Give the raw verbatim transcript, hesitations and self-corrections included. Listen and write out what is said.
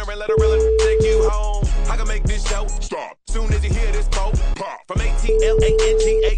and let a real take you home. I can make this show stop. Soon as you hear this quote, pop. From A T L A N T A